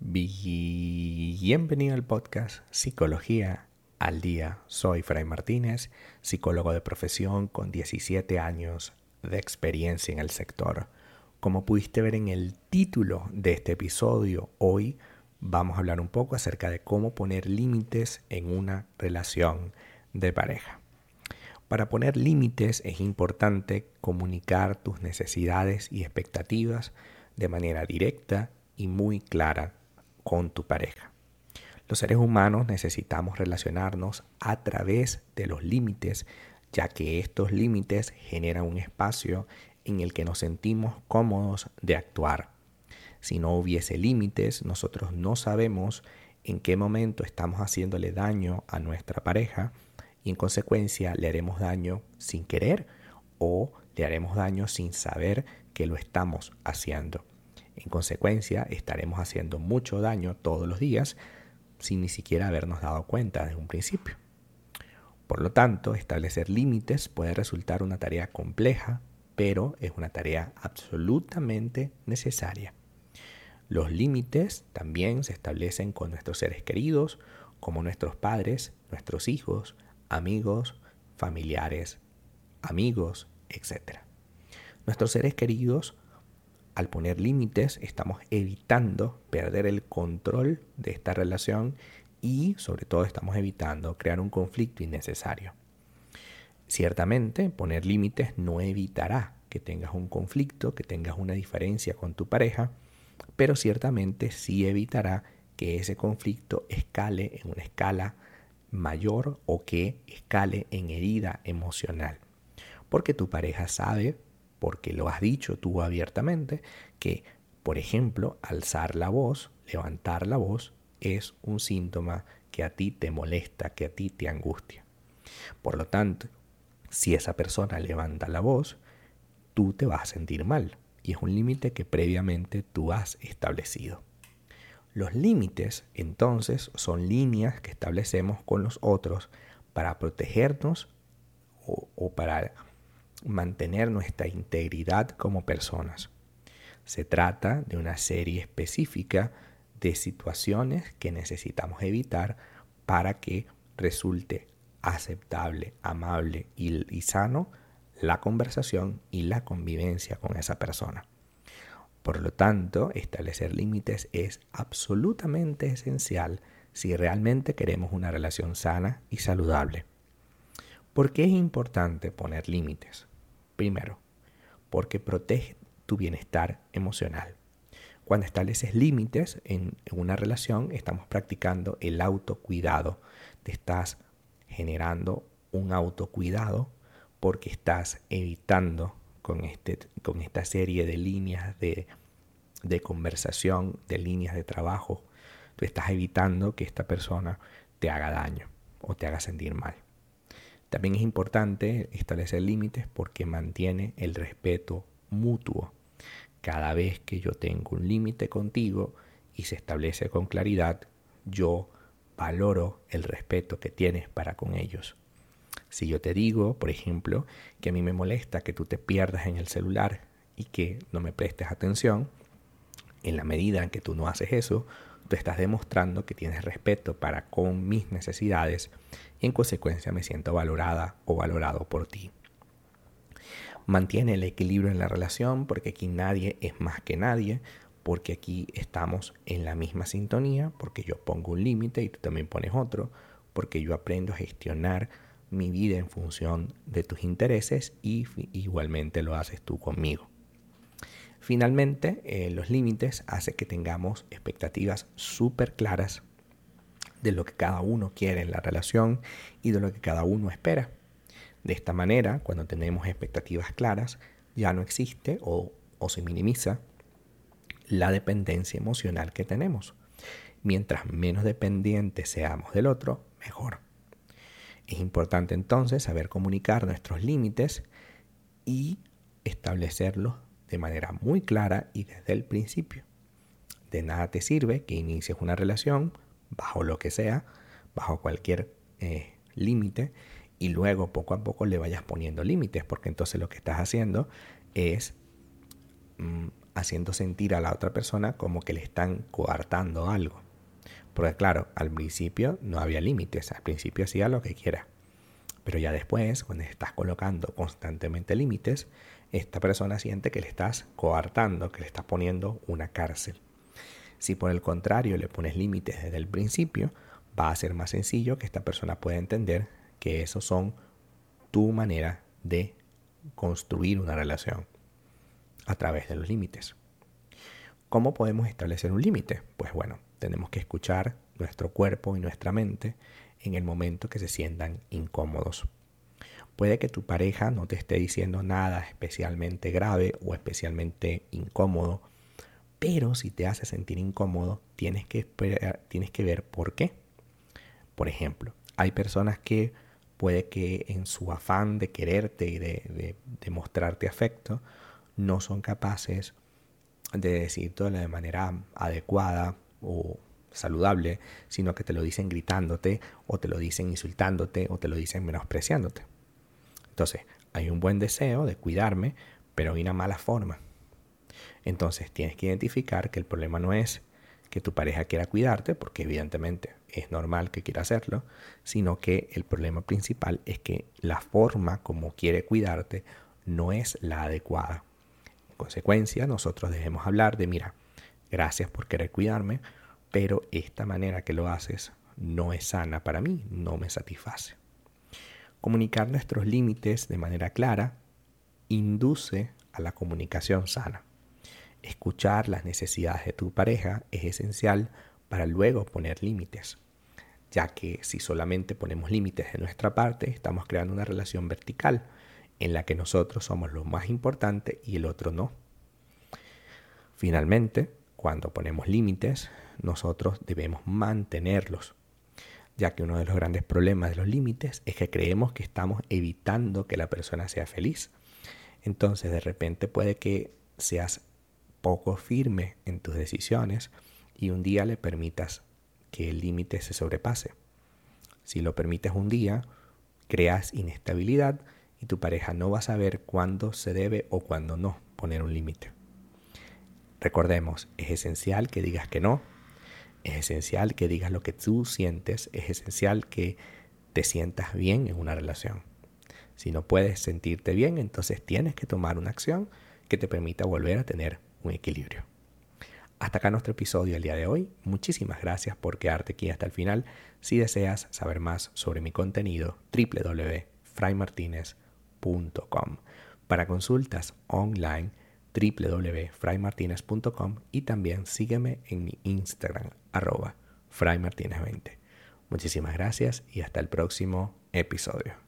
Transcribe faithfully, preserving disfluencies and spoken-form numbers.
Bienvenido al podcast Psicología al Día. Soy Fray Martínez, psicólogo de profesión con diecisiete años de experiencia en el sector. Como pudiste ver en el título de este episodio, hoy vamos a hablar un poco acerca de cómo poner límites en una relación de pareja. Para poner límites es importante comunicar tus necesidades y expectativas de manera directa y muy clara con tu pareja. Los seres humanos necesitamos relacionarnos a través de los límites, ya que estos límites generan un espacio en el que nos sentimos cómodos de actuar. Si no hubiese límites, nosotros no sabemos en qué momento estamos haciéndole daño a nuestra pareja y en consecuencia le haremos daño sin querer o le haremos daño sin saber que lo estamos haciendo. En consecuencia, estaremos haciendo mucho daño todos los días sin ni siquiera habernos dado cuenta desde un principio. Por lo tanto, establecer límites puede resultar una tarea compleja, pero es una tarea absolutamente necesaria. Los límites también se establecen con nuestros seres queridos, como nuestros padres, nuestros hijos, amigos, familiares, amigos, etcétera. Nuestros seres queridos, al poner límites, estamos evitando perder el control de esta relación y, sobre todo, estamos evitando crear un conflicto innecesario. Ciertamente, poner límites no evitará que tengas un conflicto, que tengas una diferencia con tu pareja, pero ciertamente sí evitará que ese conflicto escale en una escala mayor o que escale en herida emocional. Porque tu pareja sabe, porque lo has dicho tú abiertamente, que, por ejemplo, alzar la voz, levantar la voz, es un síntoma que a ti te molesta, que a ti te angustia. Por lo tanto, si esa persona levanta la voz, tú te vas a sentir mal y es un límite que previamente tú has establecido. Los límites, entonces, son líneas que establecemos con los otros para protegernos o, o para mantener nuestra integridad como personas. Se trata de una serie específica de situaciones que necesitamos evitar para que resulte aceptable, amable y, y sano la conversación y la convivencia con esa persona. Por lo tanto, establecer límites es absolutamente esencial si realmente queremos una relación sana y saludable. ¿Por qué es importante poner límites? Primero, porque protege tu bienestar emocional. Cuando estableces límites en una relación, estamos practicando el autocuidado. Te estás generando un autocuidado porque estás evitando con, este, con esta serie de líneas de, de conversación, de líneas de trabajo, tú estás evitando que esta persona te haga daño o te haga sentir mal. También es importante establecer límites porque mantiene el respeto mutuo. Cada vez que yo tengo un límite contigo y se establece con claridad, yo valoro el respeto que tienes para con ellos. Si yo te digo, por ejemplo, que a mí me molesta que tú te pierdas en el celular y que no me prestes atención, en la medida en que tú no haces eso, tú estás demostrando que tienes respeto para con mis necesidades y en consecuencia me siento valorada o valorado por ti. Mantiene el equilibrio en la relación porque aquí nadie es más que nadie, porque aquí estamos en la misma sintonía, porque yo pongo un límite y tú también pones otro, porque yo aprendo a gestionar mi vida en función de tus intereses y igualmente lo haces tú conmigo. Finalmente, eh, los límites hacen que tengamos expectativas súper claras de lo que cada uno quiere en la relación y de lo que cada uno espera. De esta manera, cuando tenemos expectativas claras, ya no existe o, o se minimiza la dependencia emocional que tenemos. Mientras menos dependientes seamos del otro, mejor. Es importante entonces saber comunicar nuestros límites y establecerlos de manera muy clara y desde el principio. De nada te sirve que inicies una relación bajo lo que sea, bajo cualquier eh, límite, y luego poco a poco le vayas poniendo límites, porque entonces lo que estás haciendo es mm, haciendo sentir a la otra persona como que le están coartando algo. Porque claro, al principio no había límites, al principio hacía lo que quiera. Pero ya después, cuando estás colocando constantemente límites, esta persona siente que le estás coartando, que le estás poniendo una cárcel. Si por el contrario le pones límites desde el principio, va a ser más sencillo que esta persona pueda entender que esos son tu manera de construir una relación a través de los límites. ¿Cómo podemos establecer un límite? Pues bueno, tenemos que escuchar nuestro cuerpo y nuestra mente en el momento que se sientan incómodos. Puede que tu pareja no te esté diciendo nada especialmente grave o especialmente incómodo, pero si te hace sentir incómodo, tienes que, esperar, tienes que ver por qué. Por ejemplo, hay personas que puede que en su afán de quererte y de, de, de mostrarte afecto, no son capaces de decirlo de manera adecuada o saludable, sino que te lo dicen gritándote o te lo dicen insultándote o te lo dicen menospreciándote. Entonces, hay un buen deseo de cuidarme, pero hay una mala forma. Entonces, tienes que identificar que el problema no es que tu pareja quiera cuidarte, porque evidentemente es normal que quiera hacerlo, sino que el problema principal es que la forma como quiere cuidarte no es la adecuada. En consecuencia, nosotros debemos hablar de, mira, gracias por querer cuidarme, pero esta manera que lo haces no es sana para mí, no me satisface. Comunicar nuestros límites de manera clara induce a la comunicación sana. Escuchar las necesidades de tu pareja es esencial para luego poner límites, ya que si solamente ponemos límites de nuestra parte, estamos creando una relación vertical en la que nosotros somos lo más importante y el otro no. Finalmente, cuando ponemos límites, nosotros debemos mantenerlos, ya que uno de los grandes problemas de los límites es que creemos que estamos evitando que la persona sea feliz. Entonces, de repente puede que seas poco firme en tus decisiones y un día le permitas que el límite se sobrepase. Si lo permites un día, creas inestabilidad y tu pareja no va a saber cuándo se debe o cuándo no poner un límite. Recordemos, es esencial que digas que no, es esencial que digas lo que tú sientes, es esencial que te sientas bien en una relación. Si no puedes sentirte bien, entonces tienes que tomar una acción que te permita volver a tener un equilibrio. Hasta acá nuestro episodio el día de hoy. Muchísimas gracias por quedarte aquí hasta el final. Si deseas saber más sobre mi contenido, doble u doble u doble u punto fray martinez punto com. Para consultas online, doble u doble u doble u punto fray martinez punto com, y también sígueme en mi Instagram, arroba fraymartinez veinte. Muchísimas gracias y hasta el próximo episodio.